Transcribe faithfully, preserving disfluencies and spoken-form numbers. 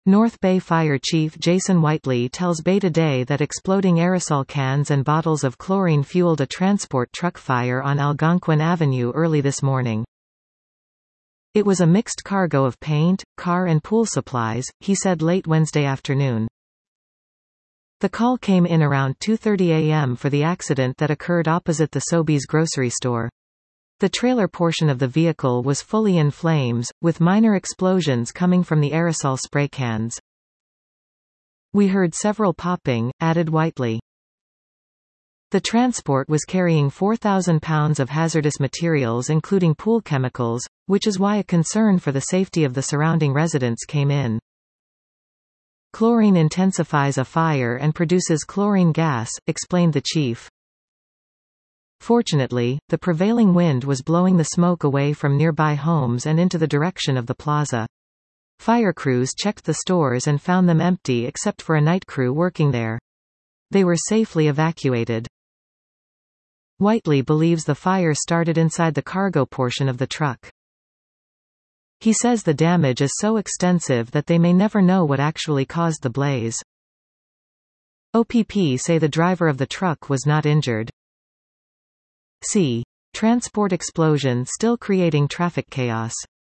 North Bay Fire Chief Jason Whiteley tells Bay Today that exploding aerosol cans and bottles of chlorine fueled a transport truck fire on Algonquin Avenue early this morning. It was a mixed cargo of paint, car and pool supplies, he said late Wednesday afternoon. The call came in around two thirty a m for the accident that occurred opposite the Sobeys grocery store. The trailer portion of the vehicle was fully in flames, with minor explosions coming from the aerosol spray cans. We heard several popping, added Whiteley. The transport was carrying four thousand pounds of hazardous materials including pool chemicals, which is why a concern for the safety of the surrounding residents came in. Chlorine intensifies a fire and produces chlorine gas, explained the chief. Fortunately, the prevailing wind was blowing the smoke away from nearby homes and into the direction of the plaza. Fire crews checked the stores and found them empty except for a night crew working there. They were safely evacuated. Whiteley believes the fire started inside the cargo portion of the truck. He says the damage is so extensive that they may never know what actually caused the blaze. O P P say the driver of the truck was not injured. C. Transport explosion still creating traffic chaos.